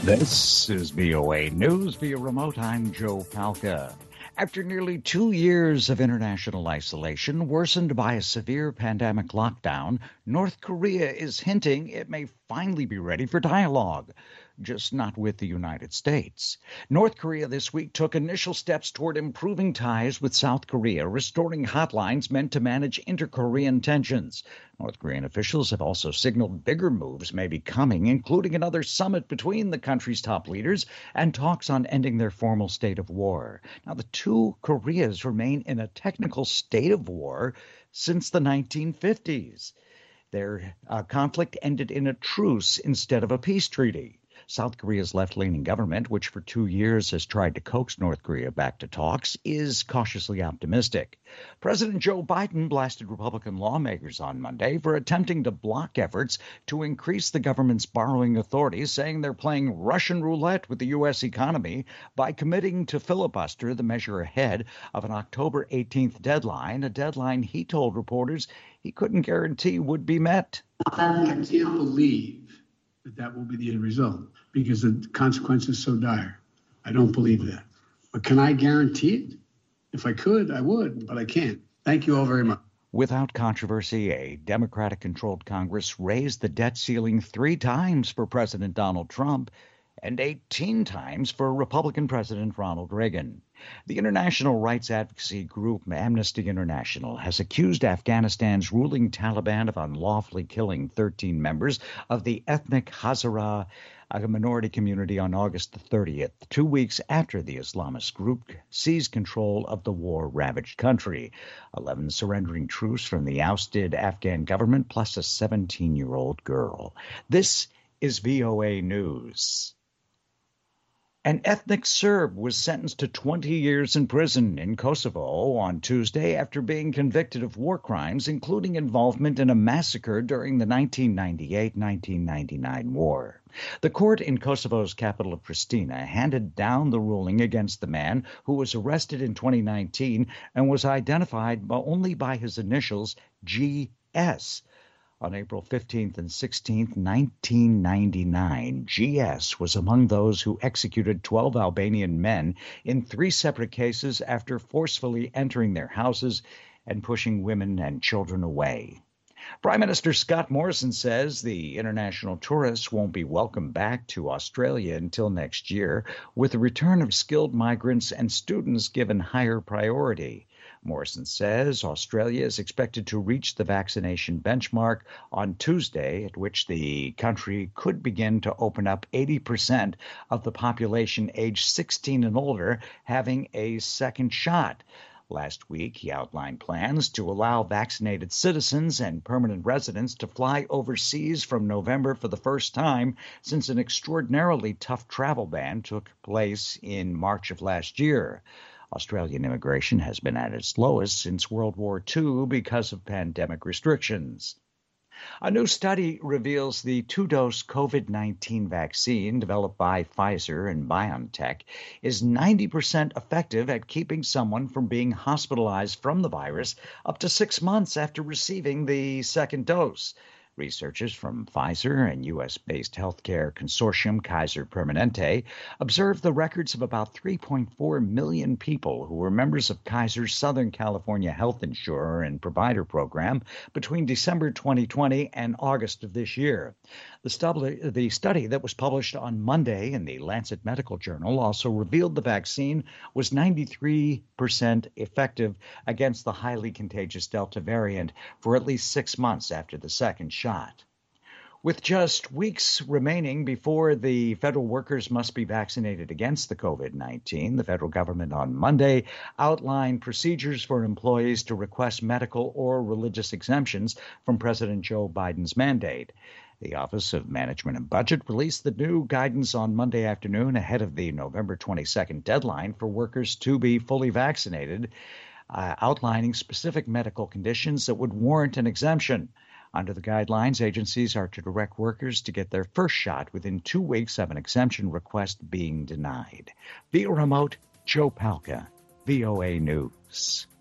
This is VOA News via remote. I'm Joe Palca. After nearly 2 years of international isolation worsened by a severe pandemic lockdown, North Korea is hinting it may finally be ready for dialogue, just not with the United States. North Korea this week took initial steps toward improving ties with South Korea, restoring hotlines meant to manage inter-Korean tensions. North Korean officials have also signaled bigger moves may be coming, including another summit between the country's top leaders and talks on ending their formal state of war. Now, the two Koreas remain in a technical state of war since the 1950s. Their conflict ended in a truce instead of a peace treaty. South Korea's left-leaning government, which for 2 years has tried to coax North Korea back to talks, is cautiously optimistic. President Joe Biden blasted Republican lawmakers on Monday for attempting to block efforts to increase the government's borrowing authority, saying they're playing Russian roulette with the U.S. economy by committing to filibuster the measure ahead of an October 18th deadline, a deadline he told reporters he couldn't guarantee would be met. I can't believe that will be the end result because the consequence is so dire. I don't believe that. But can I guarantee it? If I could, I would, but I can't. Thank you all very much. Without controversy, a Democratic-controlled Congress raised the debt ceiling 3 times for President Donald Trump and 18 times for Republican President Ronald Reagan. The international rights advocacy group Amnesty International has accused Afghanistan's ruling Taliban of unlawfully killing 13 members of the ethnic Hazara, a minority community, on August the 30th, 2 weeks after the Islamist group seized control of the war-ravaged country. 11 surrendering troops from the ousted Afghan government, plus a 17-year-old girl. This is VOA News. An ethnic Serb was sentenced to 20 years in prison in Kosovo on Tuesday after being convicted of war crimes, including involvement in a massacre during the 1998-1999 war. The court in Kosovo's capital of Pristina handed down the ruling against the man who was arrested in 2019 and was identified only by his initials GS. On April 15th and 16th, 1999, GS was among those who executed 12 Albanian men in 3 separate cases after forcefully entering their houses and pushing women and children away. Prime Minister Scott Morrison says the international tourists won't be welcomed back to Australia until next year, with the return of skilled migrants and students given higher priority. Morrison says Australia is expected to reach the vaccination benchmark on Tuesday, at which the country could begin to open up 80% of the population aged 16 and older having a second shot. Last week, he outlined plans to allow vaccinated citizens and permanent residents to fly overseas from November for the first time since an extraordinarily tough travel ban took place in March of last year. Australian immigration has been at its lowest since World War II because of pandemic restrictions. A new study reveals the 2-dose COVID-19 vaccine developed by Pfizer and BioNTech is 90% effective at keeping someone from being hospitalized from the virus up to 6 months after receiving the second dose. Researchers from Pfizer and U.S.-based healthcare consortium Kaiser Permanente observed the records of about 3.4 million people who were members of Kaiser's Southern California health insurer and provider program between December 2020 and August of this year. The study that was published on Monday in the Lancet Medical Journal also revealed the vaccine was 93% effective against the highly contagious Delta variant for at least 6 months after the second shot. With just weeks remaining before the federal workers must be vaccinated against the COVID-19, the federal government on Monday outlined procedures for employees to request medical or religious exemptions from President Joe Biden's mandate. The Office of Management and Budget released the new guidance on Monday afternoon ahead of the November 22nd deadline for workers to be fully vaccinated, outlining specific medical conditions that would warrant an exemption. Under the guidelines, agencies are to direct workers to get their first shot within 2 weeks of an exemption request being denied. Via remote, Joe Palca, VOA News.